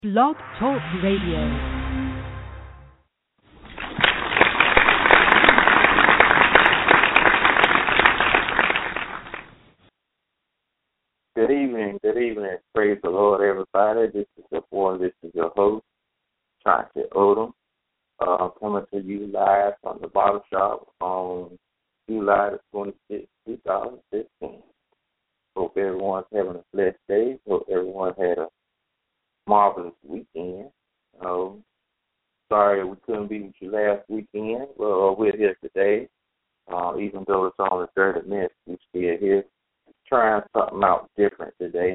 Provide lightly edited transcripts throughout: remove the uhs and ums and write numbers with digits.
Blog Talk Radio. Good evening. Praise the Lord, everybody. This is your boy. This is your host, Chauncey Odom. I'm coming to you live from the barbershop on July the 26th, 2015. Hope everyone's having a blessed day. Hope everyone had a marvelous weekend. Sorry we couldn't be with you last weekend. Well, we're here today. Even though it's only 30 minutes, we're still here trying something out different today.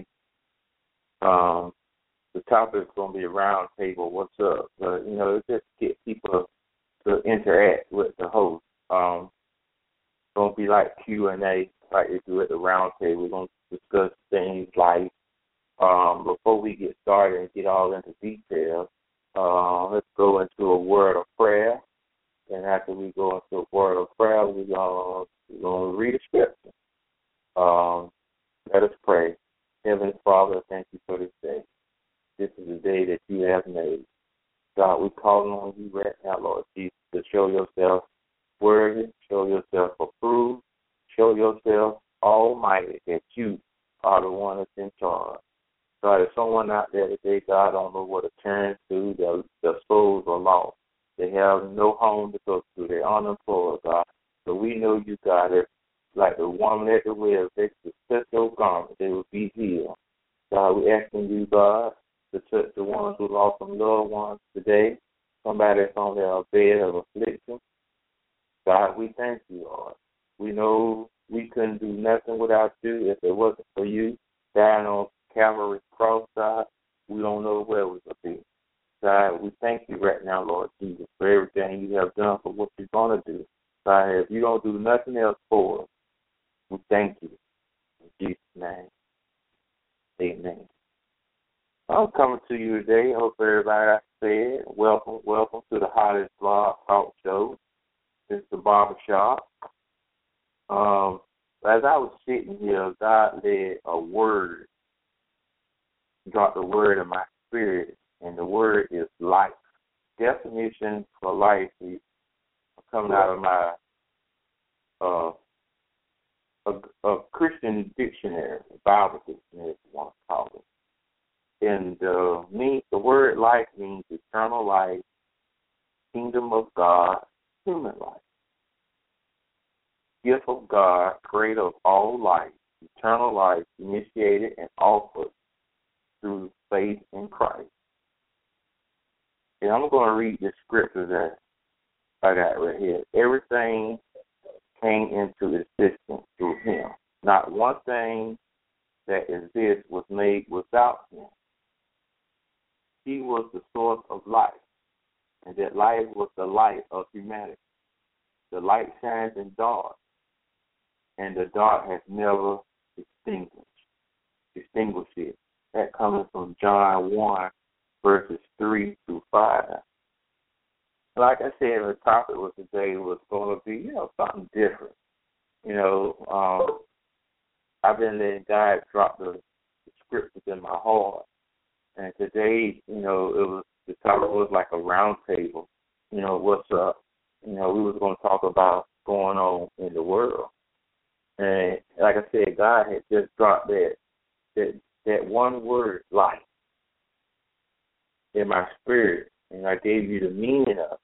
The topic is going to be a round table. What's up? But, just get people to interact with the host. Going to be like Q&A, like we do at the round table. We're going to discuss things like, before we get started and get all into details, let's go into a word of prayer. And after we go into a word of prayer, we're going to read a scripture. Let us pray. Heavenly Father, thank you for this day. This is the day that you have made. God, we call on you right now, Lord Jesus, to show yourself worthy, show yourself approved, show yourself almighty, that you are the one that's in charge. God, there's someone out there today, God, don't know what to turn to. Their souls are lost. They have no home to go to. They're unemployed, God. So we know you, God, that like the woman at the well, they could touch your garment, they would be healed. God, we asking you, God, to touch the ones who lost some loved ones today, somebody that's on their bed of affliction. God, we thank you, Lord. We know we couldn't do nothing without you if it wasn't for you dying on Calvary's cross, God. We don't know where we would be. God, we thank you right now, Lord Jesus, for everything you have done, for what you're going to do. God, if you don't do nothing else for us, we thank you. In Jesus' name, amen. I'm coming to you today. I hope everybody said, welcome to the hottest blog talk show. It's the barbershop. As I was sitting here, God led a word, dropped a word in my spirit, and the word is life. Definition for life is coming out of my a Christian dictionary, a Bible dictionary, if you want to call it. And the word life means eternal life, kingdom of God, human life. Gift of God, creator of all life, eternal life, initiated and offered through faith in Christ. And I'm going to read this scripture that I got right here. Everything came into existence through him. Not one thing that exists was made without him. He was the source of life, and that life was the light of humanity. The light shines in dark, and the dark has never extinguished it. That comes from John 1, verses 3 through 5. Like I said, the topic of today was going to be, something different. I've been letting God drop the scriptures in my heart. And today, the topic was like a round table. What's up? We was going to talk about going on in the world. And like I said, God had just dropped that one word, life, in my spirit. And I gave you the meaning of it.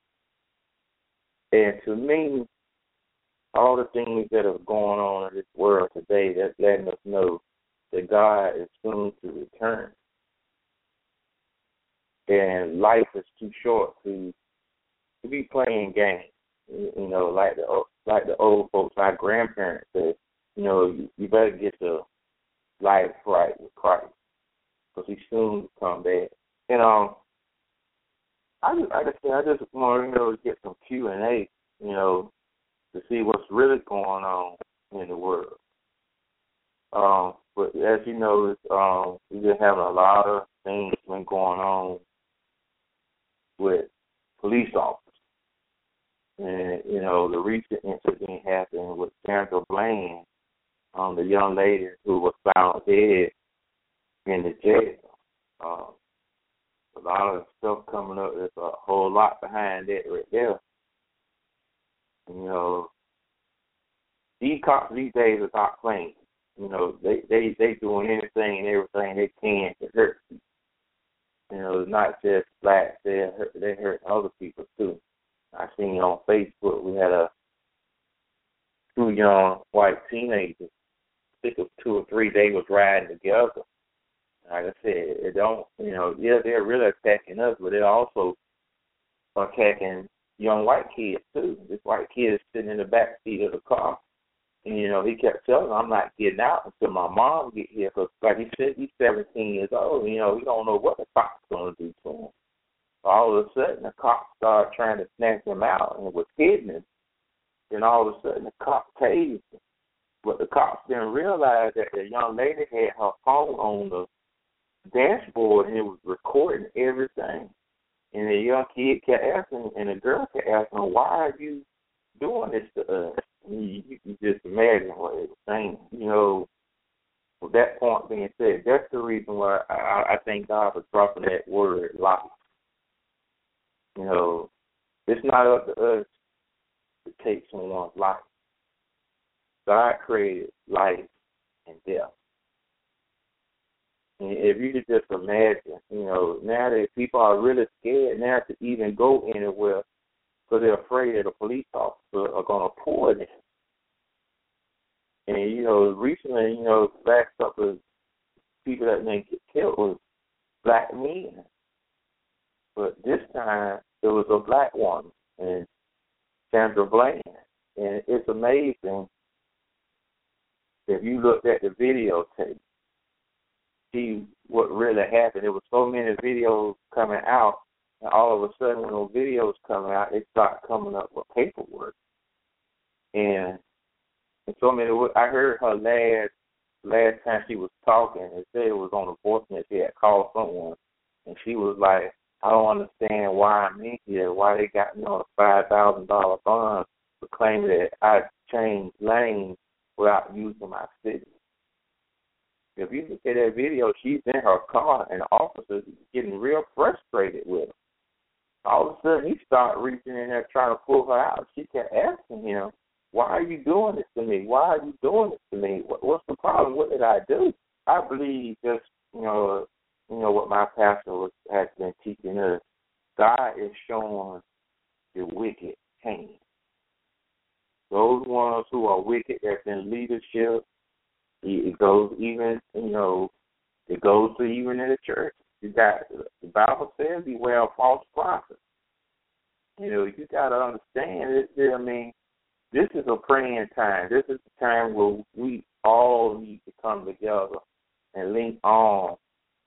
And to me, all the things that are going on in this world today, that's letting us know that God is soon to return. And life is too short to be playing games. Like the old folks, our grandparents said, you better get your life right with Christ, because He's soon to come back. I just want to get some Q&A, to see what's really going on in the world. But as you know, we've been having a lot of things been going on with police officers. And, the recent incident happened with Sandra Bland, the young lady who was found dead in the jail. lot of stuff coming up. There's a whole lot behind that right there. You know, these cops these days are not playing. You know, they doing anything and everything they can to hurt people. You know, it's not just blacks. They hurt other people too. I seen on Facebook we had two young white teenagers. I think it was 2 or 3. They was riding together. Like I said, it don't. You know, yeah, they're really attacking us, but they're also attacking young white kids too. This white kid is sitting in the back seat of the car. And, you know, he kept telling him, I'm not getting out until my mom get here. Because, like he said, he's 17 years old. You know, he don't know what the cop's going to do to him. So all of a sudden, the cop started trying to snatch him out and was hitting him. Then all of a sudden, the cop tased him. But the cops didn't realize that the young lady had her phone on the dashboard and it was recording everything. And the young kid kept asking, and the girl kept asking, why are you doing this to us? You just imagine what it was saying. You know, with that point being said, that's the reason why I thank God for dropping that word, life. You know, it's not up to us to take someone's life. God created life and death. And if you could just imagine, you know, now that people are really scared now to even go anywhere because they're afraid that the police officers are going to pull them. And, you know, recently, you know, the last couple of people that didn't get killed was black men. But this time, it was a black woman, and Sandra Bland. And it's amazing if you looked at the videotape, see what really happened. There were so many videos coming out, and all of a sudden when those videos come out, they start coming up with paperwork. And so many, I heard her last time she was talking, it said it was on the voicemail. She had called someone, and she was like, I don't understand why I'm in here, why they got me on a $5,000 bond for claiming that I changed lanes without using my city. If you look at that video, she's in her car, and the officer's getting real frustrated with her. All of a sudden, he started reaching in there trying to pull her out. She kept asking him, why are you doing this to me? Why are you doing this to me? What's the problem? What did I do? I believe just, you know what my pastor has been teaching us. God is showing the wicked hand. Those ones who are wicked, that's in leadership, it goes even, you know, it goes to even in the church. You got, the Bible says, beware of false prophets. You know, you got to understand it. I mean, this is a praying time. This is the time where we all need to come together and link on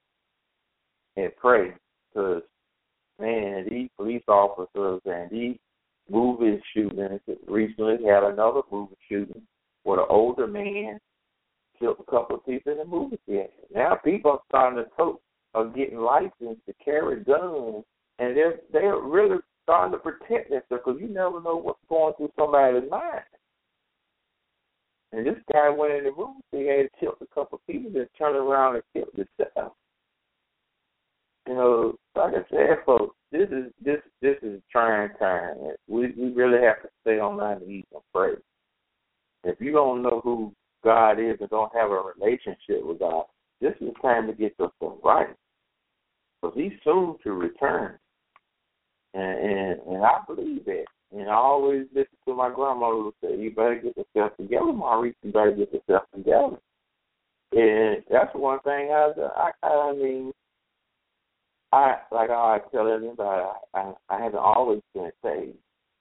and pray. Because, man, these police officers and these movie shootings, recently had another movie shooting where an older man killed a couple of people in the movie theater. Now people are starting to talk of getting licensed to carry guns, and they're really starting to protect themselves because you never know what's going through somebody's mind. And this guy went in the movie theater and killed a couple of people, then turned around and killed himself. You know, like I said, folks, this is trying time. We really have to stay on our knees and pray. If you don't know who God is and don't have a relationship with God, this is time to get yourself right. Because he's soon to return. And I believe that. And I always listen to my grandmother who say, you better get yourself together, Maurice. You better get yourself together. And that's one thing I mean, like I tell everybody, I haven't always been saved.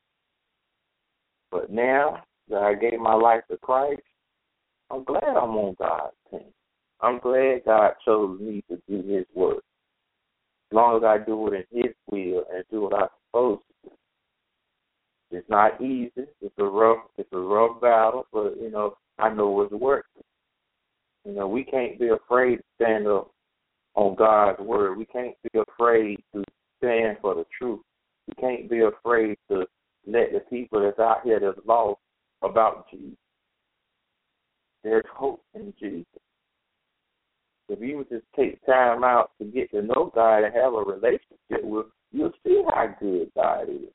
But now that I gave my life to Christ, I'm glad I'm on God's team. I'm glad God chose me to do his work. As long as I do it in his will and do what I'm supposed to do. It's not easy. It's a rough battle, but, you know, I know it's working. You know, we can't be afraid to stand up on God's word. We can't be afraid to stand for the truth. We can't be afraid to let the people that's out here that's lost about Jesus. There's hope in Jesus. If you would just take time out to get get to know God and have a relationship with, you'll see how good God is.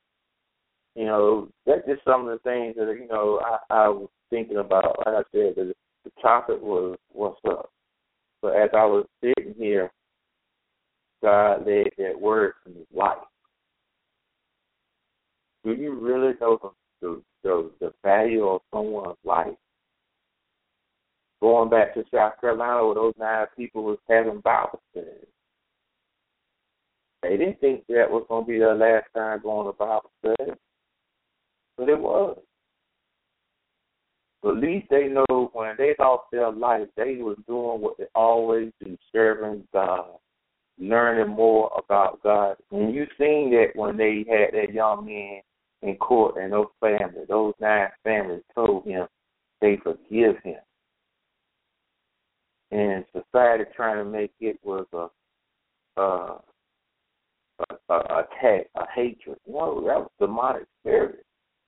That's just some of the things that, I was thinking about. Like I said, the topic was what's up. But as I was sitting here, God led that word to me, life. Do you really know the value of someone's life? Going back to South Carolina where those 9 people was having Bible studies. They didn't think that was going to be their last time going to Bible study, but it was. But at least they know when they lost their life, they was doing what they always do, serving God, learning more about God. And you seen that when they had that young man in court and those 9 families told him they forgive him. And society trying to make it was a attack, a hatred. No, that was demonic spirit.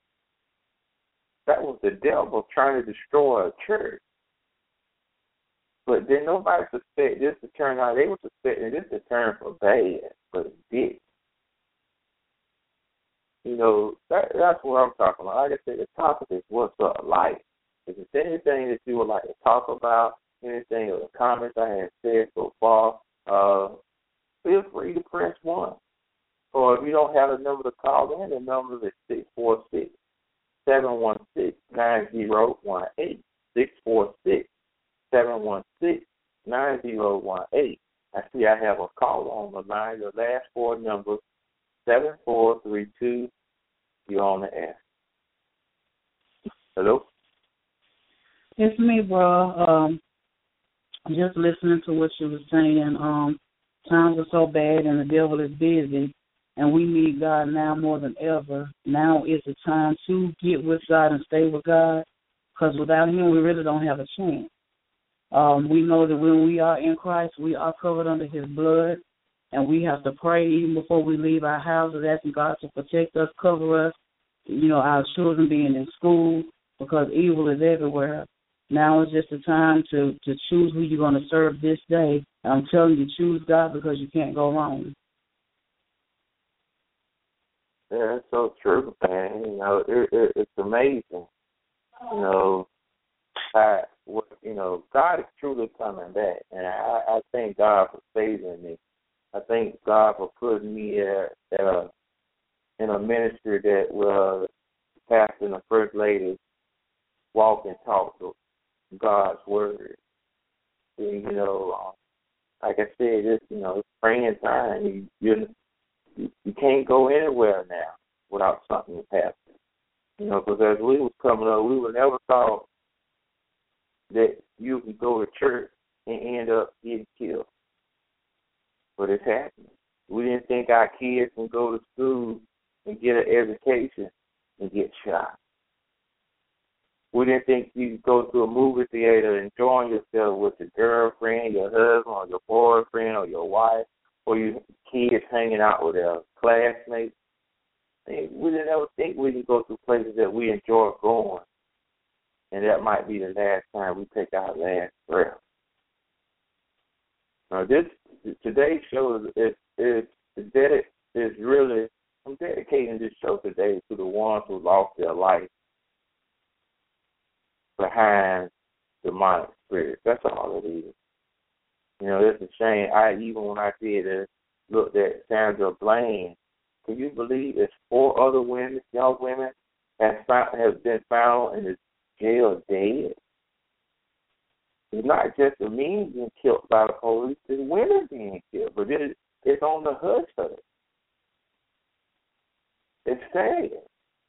That was the devil trying to destroy a church. But then nobody suspected this to turn out. They were suspecting this to turn for bad, but it did. That's what I'm talking about. Like I said, the topic is what's up, life. If there's anything that you would like to talk about, anything or the comments I have said so far, feel free to press 1. Or if you don't have a number to call in, the number is 646-716-9018. 646-716-9018. I see I have a caller on the line. The last 4 numbers, 7432. You're on the air. Hello? It's me, bro. Just listening to what you were saying. Times are so bad and the devil is busy, and we need God now more than ever. Now is the time to get with God and stay with God, because without Him, we really don't have a chance. We know that when we are in Christ, we are covered under His blood, and we have to pray even before we leave our houses, asking God to protect us, cover us, our children being in school, because evil is everywhere. Now is just the time to choose who you're going to serve this day. I'm telling you, choose God, because you can't go wrong. Yeah, that's so true, man. It's amazing. God is truly coming back, and I thank God for saving me. I thank God for putting me in a ministry that will pastor and the first lady walk and talk to God's word. And, like I said, it's praying time. You can't go anywhere now without something happening. Because as we was coming up, we would never thought that you could go to church and end up getting killed. But it's happening. We didn't think our kids can go to school and get an education and get shot. We didn't think you could go to a movie theater enjoying yourself with your girlfriend, your husband, or your boyfriend, or your wife, or your kids hanging out with their classmates. We didn't ever think we could go to places that we enjoy going, and that might be the last time we take our last breath. Now, today's show I'm dedicating this show today to the ones who lost their life behind demonic spirits. That's all it is. It's a shame. Even when I did looked at Sandra Bland, can you believe there's 4 other women, young women, have been found in the jail dead? It's not just the men being killed by the police, it's women being killed, but it's on the hush of it. It's sad.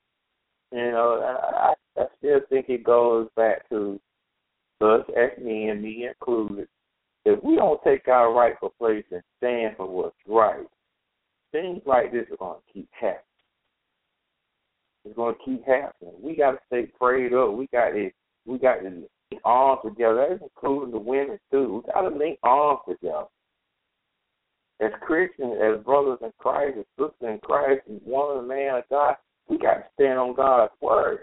I still think it goes back to us as men, me included. If we don't take our rightful place and stand for what's right, things like this are going to keep happening. It's going to keep happening. We got to stay prayed up. We got to link arms together. That's including the women too. We got to link arms together. As Christians, as brothers in Christ, as sisters in Christ, and one of the man of God, we got to stand on God's word.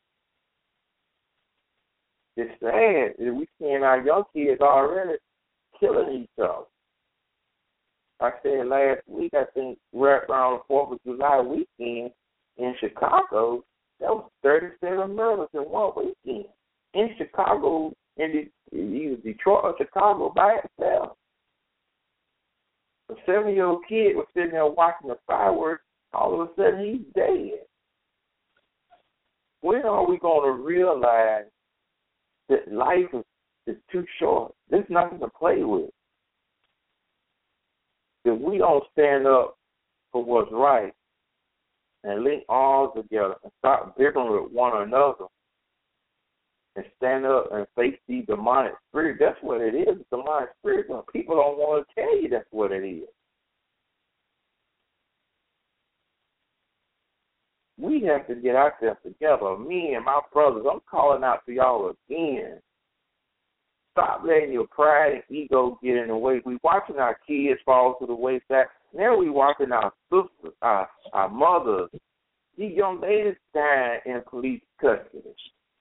It's sad that we seeing our young kids already killing each other. I said last week, I think right around the 4th of July weekend in Chicago, there was 37 murders in one weekend. In Chicago, in either Detroit or Chicago by itself. A 7-year-old kid was sitting there watching the fireworks. All of a sudden, he's dead. When are we going to realize that life is too short? There's nothing to play with. If we don't stand up for what's right and link arms together and start bickering with one another and stand up and face these demonic spirits, that's what it is, demonic spirits. When people don't want to tell you that's what it is. We have to get ourselves together. Me and my brothers, I'm calling out to y'all again. Stop letting your pride and ego get in the way. We watching our kids fall to the wayside. Now we watching our sisters, our mothers, these young ladies dying in police custody.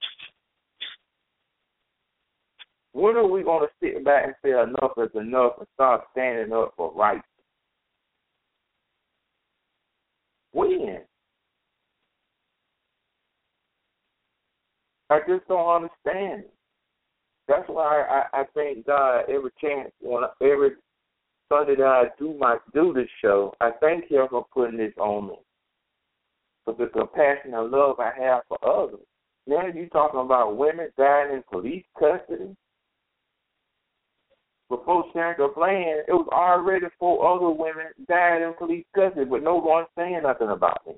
When are we going to sit back and say enough is enough and start standing up for rights? When? I just don't understand it. That's why I thank God every chance, every Sunday that I do this show, I thank Him for putting this on me. For the compassion and love I have for others. Now you're talking about women dying in police custody. Before Sandra Bland, it was already 4 other women died in police custody, but no one saying nothing about them.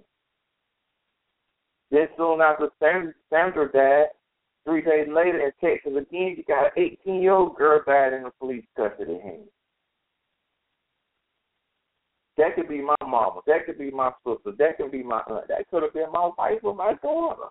Then soon after Sandra died, 3 days later in Texas again, you got an 18-year-old girl died in the police custody hands. That could be my mama. That could be my sister. That could be my aunt. That could have been my wife or my daughter.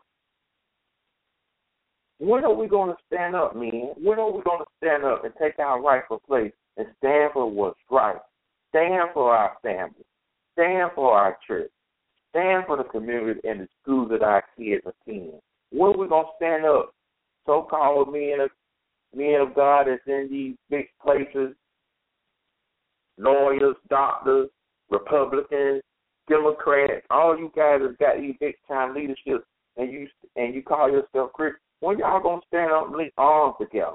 When are we going to stand up, men? When are we going to stand up and take our rightful place and stand for what's right? Stand for our family. Stand for our church. Stand for the community and the schools that our kids attend. When are we going to stand up? So-called men of God that's in these big places, lawyers, doctors, Republicans, Democrats, all you guys have got these big-time leaderships, and you call yourself Christian. When y'all going to stand up and link arms together?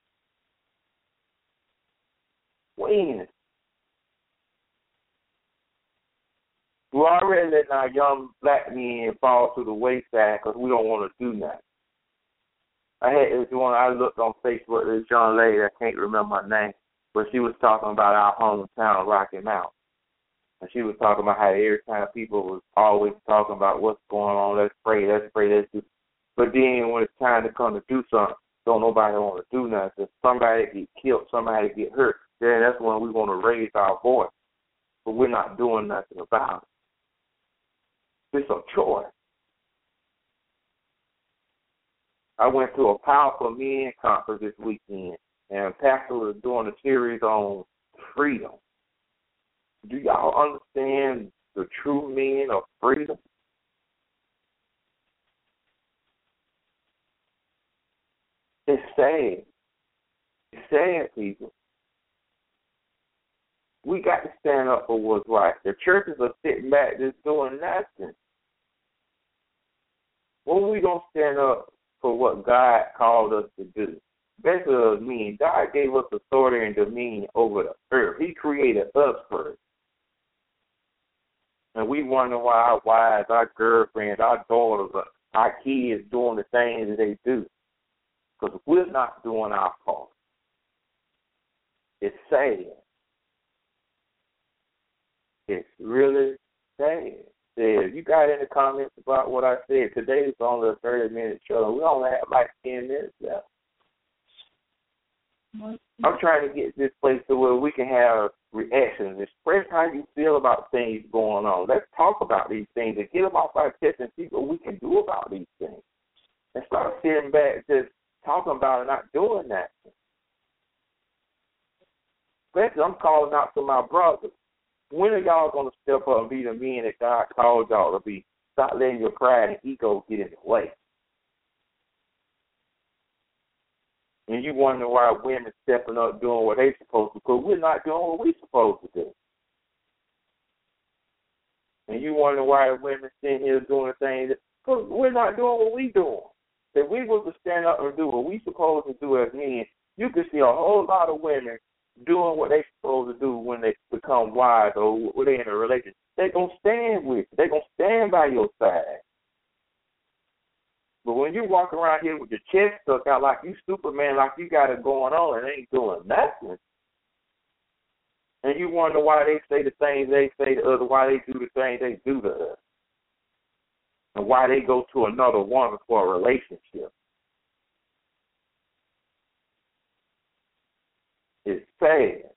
When? We're already letting our young black men fall to the wayside because we don't want to do nothing. I looked on Facebook, this young lady, I can't remember her name, but she was talking about our hometown, Rocky Mount. And she was talking about how every time people was always talking about what's going on, let's pray, let's do. But then when it's time to come to do something, don't nobody want to do nothing. Somebody get killed, somebody get hurt, then that's when we want to raise our voice. But we're not doing nothing about it. It's a choice. I went to a powerful men conference this weekend, and Pastor was doing a series on freedom. Do y'all understand the true meaning of freedom? It's sad. It's sad, people. We got to stand up for what's right. The churches are sitting back just doing nothing. When are we going to stand up for what God called us to do? Basically, mean God gave us authority and dominion over the earth. He created us first. And we wonder why our wives, our girlfriends, our daughters, our kids doing the things that they do. Because we're not doing our part. It's sad. It's really sad. If you got any comments about what I said, today is only a 30-minute show. We only have like 10 minutes left. I'm trying to get this place to where we can have reactions, express how you feel about things going on. Let's talk about these things and get them off our chest and see what we can do about these things. And start sitting back just talking about it and not doing that. Especially, I'm calling out to my brothers. When are y'all going to step up and be the men that God called y'all to be? Stop letting your pride and ego get in the way. And you wonder why women stepping up doing what they supposed to, because we're not doing what we supposed to do. And you wonder why women sitting here doing things, because we're not doing what we doing. If we were to stand up and do what we supposed to do as men, you could see a whole lot of women doing what they supposed to do when they become wives or when they're in a relationship. They're going to stand with you. They're going to stand by your side. But when you walk around here with your chest stuck out like you Superman, like you got it going on and ain't doing nothing, and you wonder why they say the things they say to others, why they do the things they do to us, and why they go to another woman for a relationship. It's sad.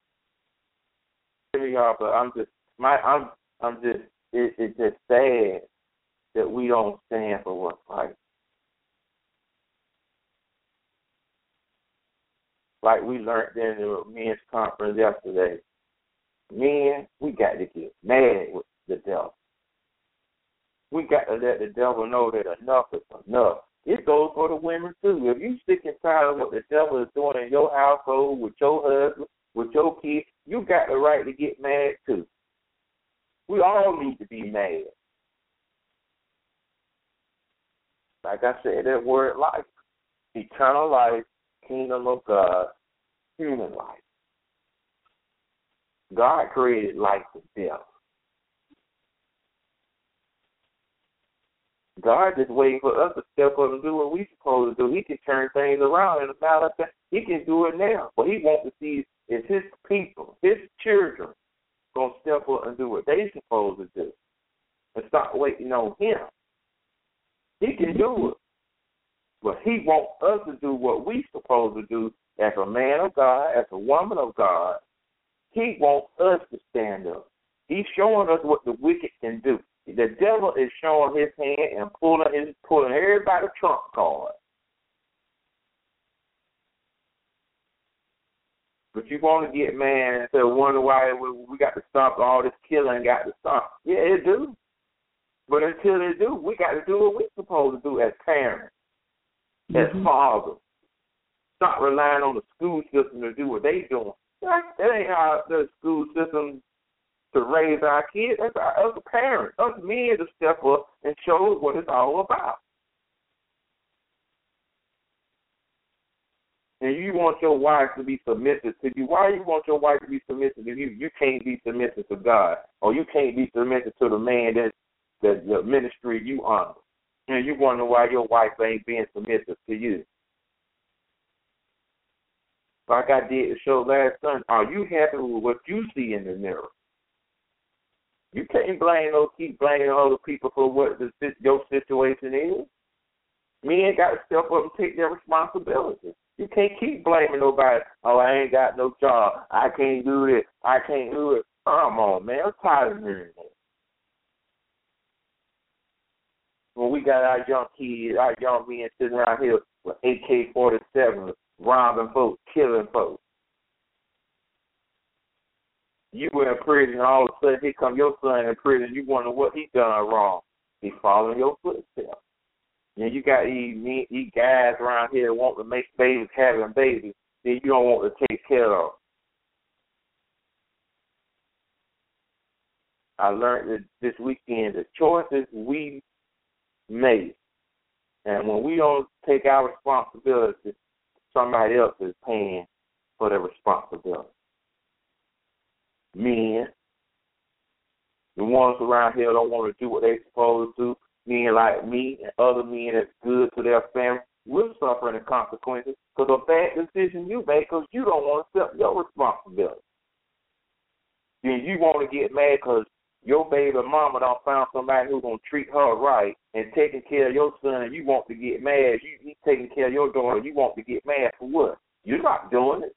But it's just sad that we don't stand for what's right. Like we learned in the men's conference yesterday, men, we got to get mad with the devil. We got to let the devil know that enough is enough. It goes for the women too. If you sick and tired of what the devil is doing in your household, with your husband, with your kids, you got the right to get mad too. We all need to be mad. Like I said, that word life, eternal life, kingdom of God, human life. God created life and death. God just waiting for us to step up and do what we supposed to do. He can turn things around in a matter of time. He can do it now. What he wants to see is his people, his children, going to step up and do what they supposed to do and stop waiting on him. He can do it. But he wants us to do what we supposed to do as a man of God, as a woman of God. He wants us to stand up. He's showing us what the wicked can do. The devil is showing his hand and pulling everybody trump card. But you want to get mad and say, wonder why we got to stop all this killing, got to stop. Yeah, it do. But until they do, we got to do what we're supposed to do as parents, as fathers. Stop relying on the school system to do what they doing. That ain't how the school system to raise our kids. That's us parents, us men to step up and show what it's all about. And you want your wife to be submissive to you. Why you want your wife to be submissive to you? You can't be submissive to God, or you can't be submissive to the man that the ministry you honor. And you wonder why your wife ain't being submissive to you. Like I did the show last Sunday, are you happy with what you see in the mirror? You can't keep blaming other people for what your situation is. Men got to step up and take their responsibility. You can't keep blaming nobody. Oh, I ain't got no job. I can't do this. I can't do it. Come on, man. I'm tired of hearing that. When we got our young kids, our young men sitting around here with AK-47, robbing folks, killing folks. You were in prison, and all of a sudden, here come your son in prison. You wonder what he done wrong. He following your footsteps. And you got these guys around here that want to make babies, having babies, that you don't want to take care of. I learned that this weekend the choices we make, and when we don't take our responsibility, somebody else is paying for their responsibility. Men, the ones around here don't want to do what they're supposed to do. Men like me and other men that's good to their family, we're suffering the consequences because of a bad decision you make because you don't want to accept your responsibility. Then you want to get mad because your baby mama done found somebody who's going to treat her right and taking care of your son, and you want to get mad. You taking care of your daughter, you want to get mad for what? You're not doing it.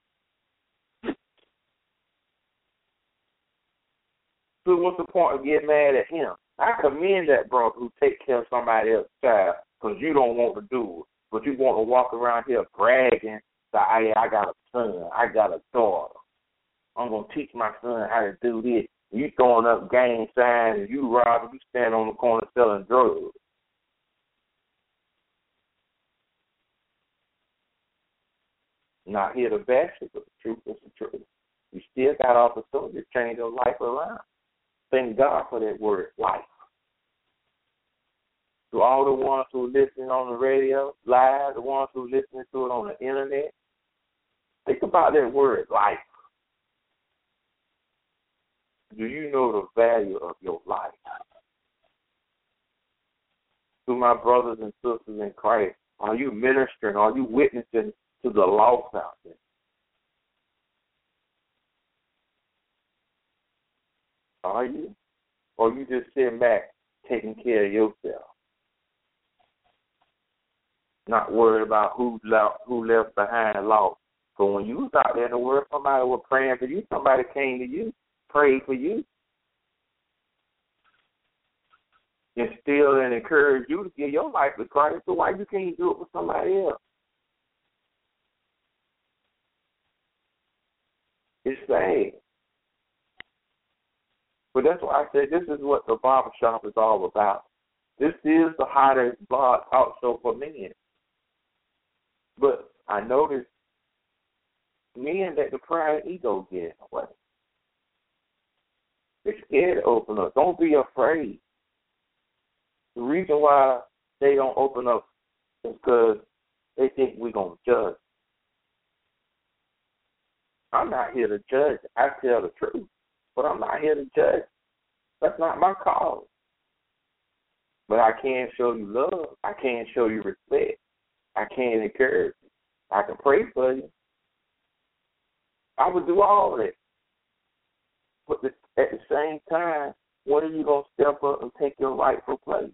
So what's the point of getting mad at him? I commend that brother who take care of somebody else's child because you don't want to do it, but you want to walk around here bragging that I got a son, I got a daughter. I'm going to teach my son how to do this. You throwing up gang signs and you robbing, you stand on the corner selling drugs. Not here to bash it, but the truth is the truth. You still got opportunity to change your life around. Thank God for that word, life. To all the ones who are listening on the radio, live, the ones who are listening to it on the internet, think about that word, life. Do you know the value of your life? To my brothers and sisters in Christ, are you ministering? Are you witnessing to the lost out there? Are you? Or you just sitting back taking care of yourself? Not worried about who left behind lost. So when you was out there in the world, somebody was praying for you, somebody came to you, prayed for you, instilled and encouraged you to give your life to Christ. So why you can't do it for somebody else? It's sad. But that's why I said this is what the barbershop is all about. This is the hottest blog talk show for men. But I noticed men let the pride and ego get in the way. They're scared to open up. Don't be afraid. The reason why they don't open up is because they think we're going to judge. I'm not here to judge. I tell the truth. But I'm not here to judge. That's not my cause. But I can show you love. I can show you respect. I can encourage you. I can pray for you. I would do all that. But at the same time, when are you going to step up and take your rightful place?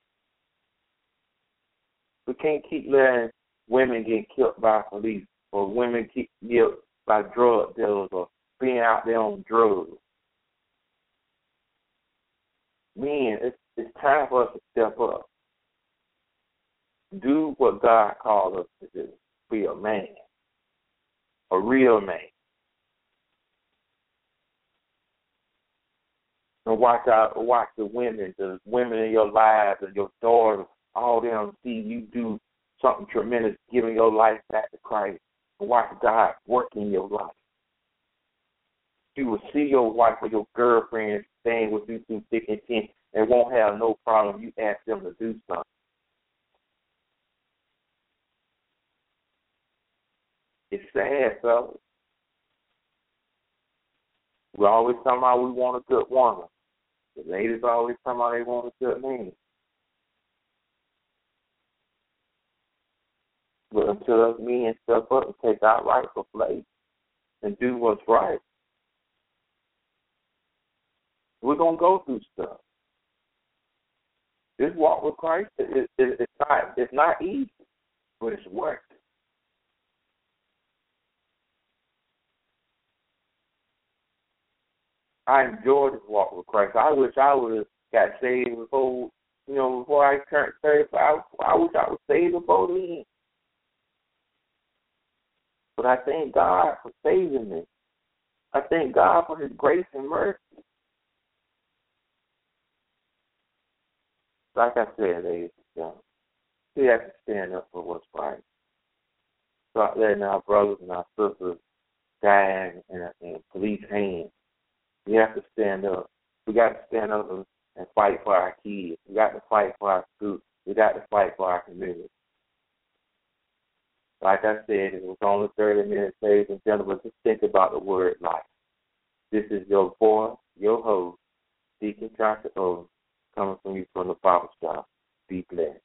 We can't keep letting women get killed by police or women get killed by drug dealers or being out there on drugs. Men, it's time for us to step up. Do what God called us to do. Be a man. A real man. And watch the women in your lives and your daughters, all them see you do something tremendous, giving your life back to Christ. And watch God work in your life. You will see your wife or your girlfriend staying with you through thick and thin and won't have no problem. You ask them to do something. It's sad, fellas. We always talking about we want a good woman. The ladies always talking about they want a good man. But until us men step up and take our rightful place and do what's right, we're going to go through stuff. This walk with Christ, it's not easy, but it's work. I enjoy this walk with Christ. I wish I would have got saved before I turned 35. I wish I was saved before then. But I thank God for saving me. I thank God for His grace and mercy. Like I said, ladies and gentlemen, we have to stand up for what's right. Stop letting our brothers and our sisters die in police hands. We have to stand up. We got to stand up and fight for our kids. We got to fight for our schools. We got to fight for our community. Like I said, it was only 30 minutes, ladies and gentlemen. Just think about the word life. This is your boy, your host, Deacon Johnson O, coming from you from the barbershop. Be blessed.